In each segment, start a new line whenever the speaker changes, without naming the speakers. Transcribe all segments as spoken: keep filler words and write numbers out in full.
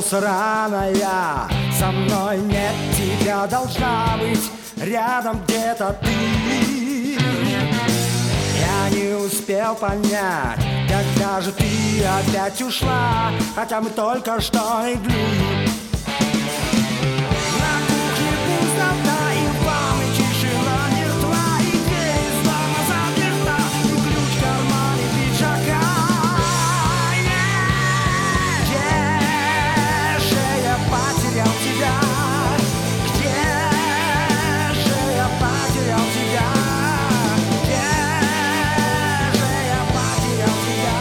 Проснулся рано я, со мной нет тебя, должна быть рядом где-то ты. Я не успел понять, когда же ты опять ушла, хотя мы только что легли. На кухне пустота и в ванной тишина мертва, и дверь из дома заперта, и ключ в кармане пиджака. Где же я потерял тебя? Где же я потерял тебя? Где же я потерял тебя?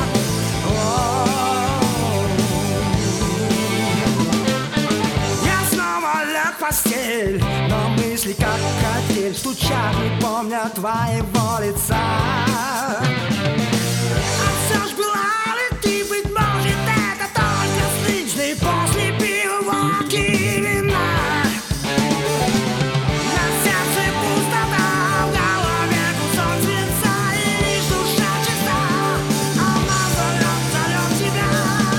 Я снова ляг в постель, но мысли как котель стучат, не помня твоего лица. А все ж была ли ты, быть может, это только слышный после пивовки вина. На сердце пустота, в голове кусок свинца, и лишь душа чиста, она зовет, зовет тебя.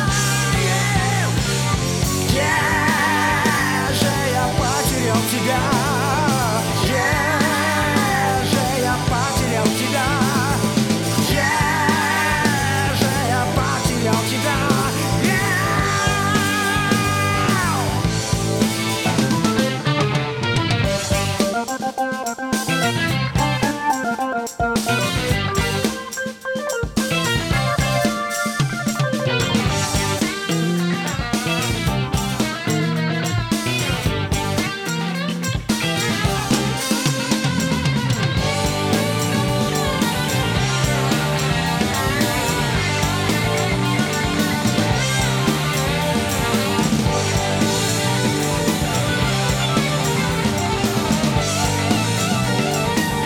Где же я потерял тебя? Где же я потерял тебя? Где же я потерял тебя?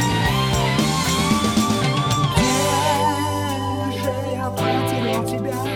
Где же я потерял тебя?